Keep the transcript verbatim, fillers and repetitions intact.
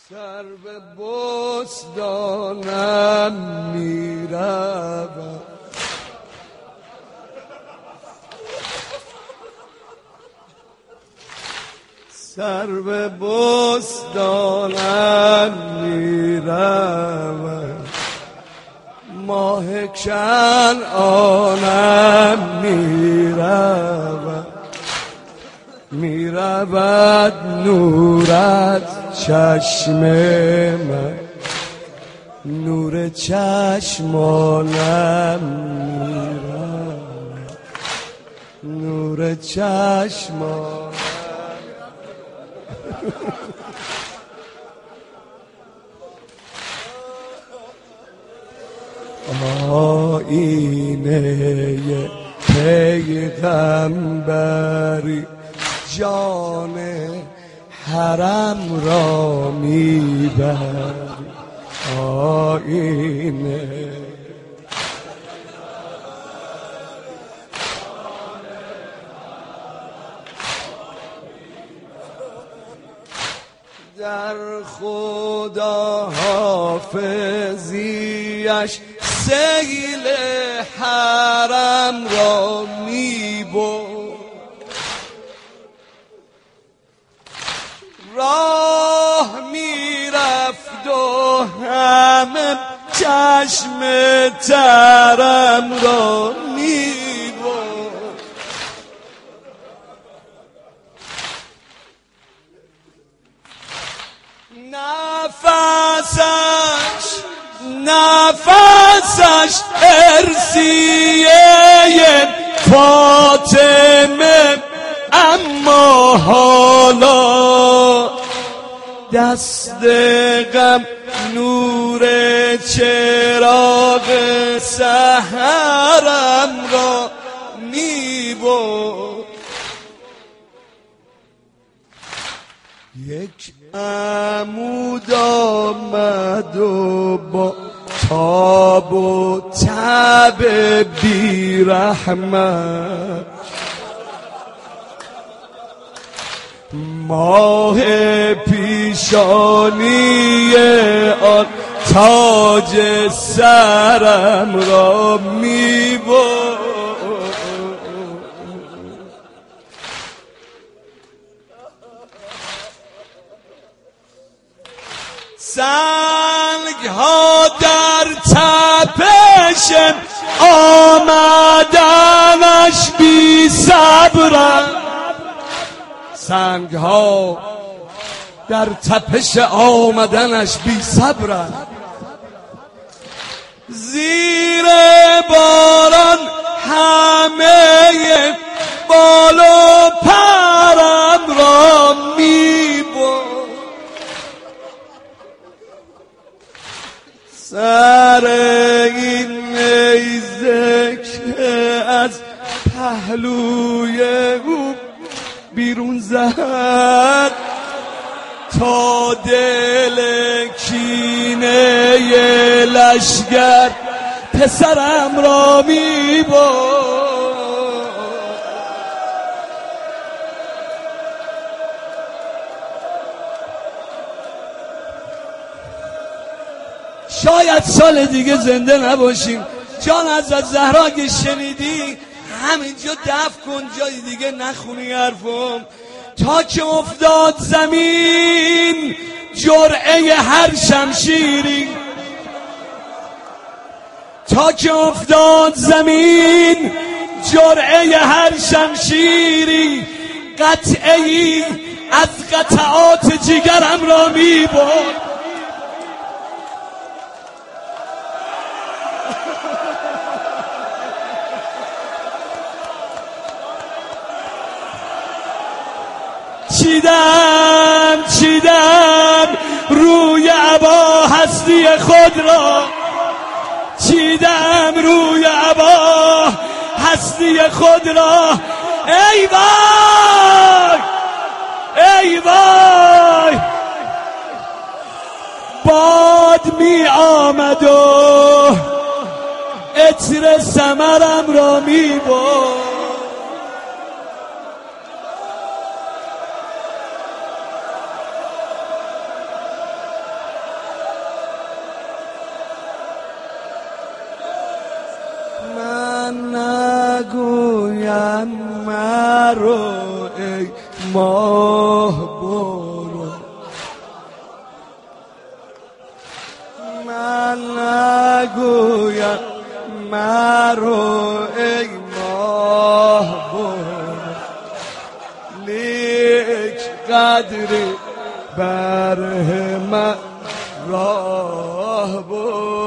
سر به بستانم می روم، سر به بستانم می روم، ماه کنعانم می روم، می رود نور از چشم من، نور چشمانم می رود، نور چشمانم. آینه پیغمبری جان حرم را میبری، آینه در خدا حافظیش سیل حرم را میبرد، راه میرفت و همه چشم ترم را میبرد، نفسش نفسش ارسیه فاطمه، اما حالا دست غم نور چراغ سحرم را میبرد. یک عمود آمد و با تاب و تب بی رحمت، ماه پیشانی آن تاج سرم را میبرد. سنگ ها در تپش آمدنش بی صبرم، سنگ ها در تپش آمدنش بی صبرم، زیر باران همه بال و پرم را میبرد، سر این نیزه که از پهلوی او بیرون زد تا دل کینه لشگر پسرم را میبرد. شاید سال دیگه زنده نباشیم. جان از زهرا که شنیدی همینجا دفع کن، جای دیگه نخونی حرفم. تا که افتاد زمین جرعه هر شمشیری، تا که افتاد زمین جرعه هر شمشیری، قطعه‌ای از قطعات جگرم را میبرد. چیدم چیدم روی عبا هستی خود را، چیدم روی عبا هستی خود را. ای وای ای وای، باد می آمد و عطر ثمرم را می برد. نگویم مرو ای ماه برو، من نگویم مرو ای ماه برو، لیک قدری بر من راه برو.